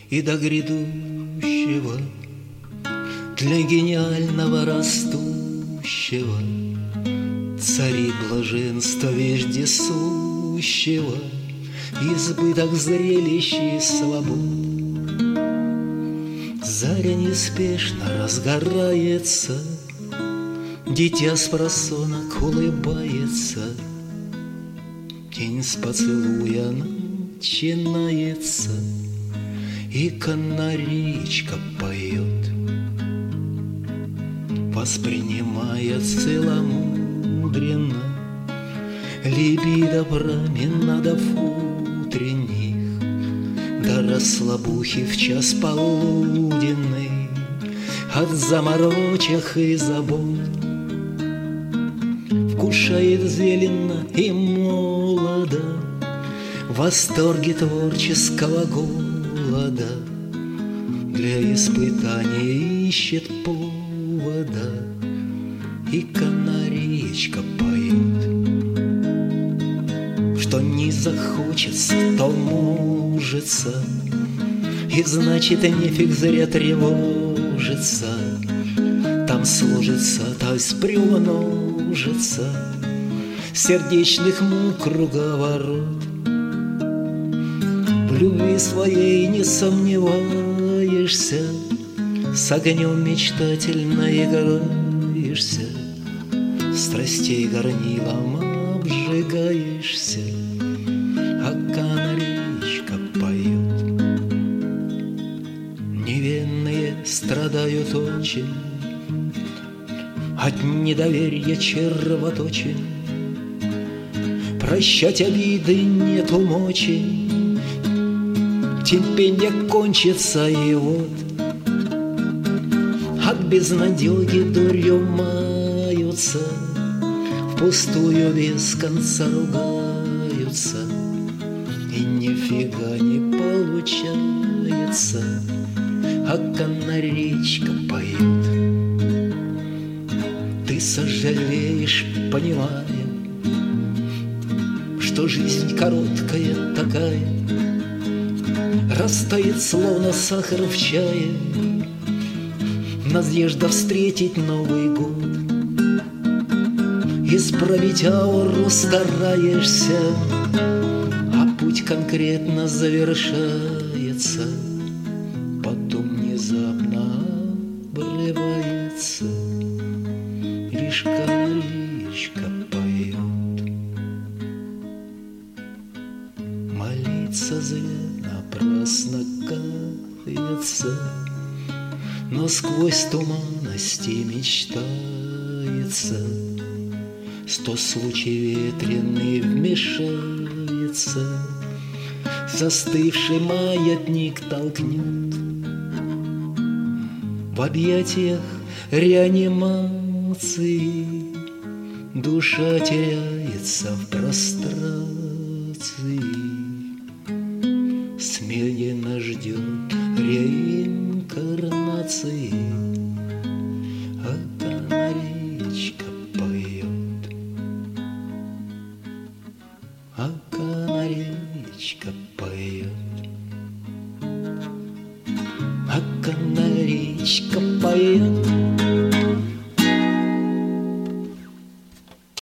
и до грядущего, для гениального растущего, цари блаженства вездесущего, избыток зрелищ и свобод. Заря неспешно разгорается, дитя с просонок улыбается, день с поцелуя начинается, и канареечка поет, воспринимая целомудренно либидо променадов утренних до расслабухи в час полуденный от заморочек и забот. Вкушает зелено и молодо восторги творческого голода, для испытаний ищет повода, и канареечка поет. Что не захочется, то мужится, и значит нефиг зря тревожиться. Там сложится, то есть приумножится сердечных мук круговорот. В любви своей не сомневаешься, с огнем мечтательно играешься, страстей горнилом обжигаешься, а канареечка поет. Невинные страдают очень от недоверия червоточин, прощать обиды нету мочи, терпенье кончится, и вот от безнадеги дурью маются, впустую без конца ругаются, и нифига не получается, а канареечка поет. Ты сожалеешь, понимая, что жизнь короткая такая, растает, словно сахар в чае, надежда встретить Новый год. Исправить ауру стараешься, а путь конкретно завершается, потом внезапно обрывается, лишь канареечка поет. Молиться зря напрасно кается, но сквозь туманности мечтается. Сто случай ветреный вмешается, застывший маятник толкнет, в объятиях реанимации душа теряется в прострации, смиренно ждет реинкарнации, а канареечка поет. А канареечка поет, а канареечка